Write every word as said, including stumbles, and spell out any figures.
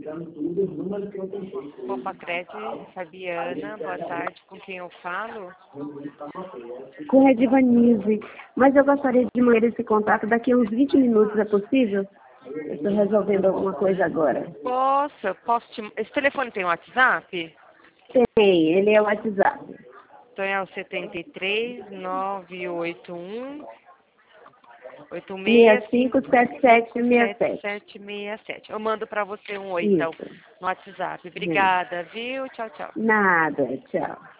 Popacred, Fabiana, boa tarde, com quem eu falo? Com a Edivanise, mas eu gostaria de manter esse contato daqui a uns vinte minutos, é possível? Eu estou resolvendo alguma coisa agora. Posso, posso te... Esse telefone tem WhatsApp? Tem, ele é o WhatsApp. Então é o setenta e três, nove oito um, oito seis cinco sete sete seis sete. sete seis sete. Eu mando para você um oi, Isso. então, no WhatsApp. Obrigada, viu? Tchau, tchau. Nada, tchau.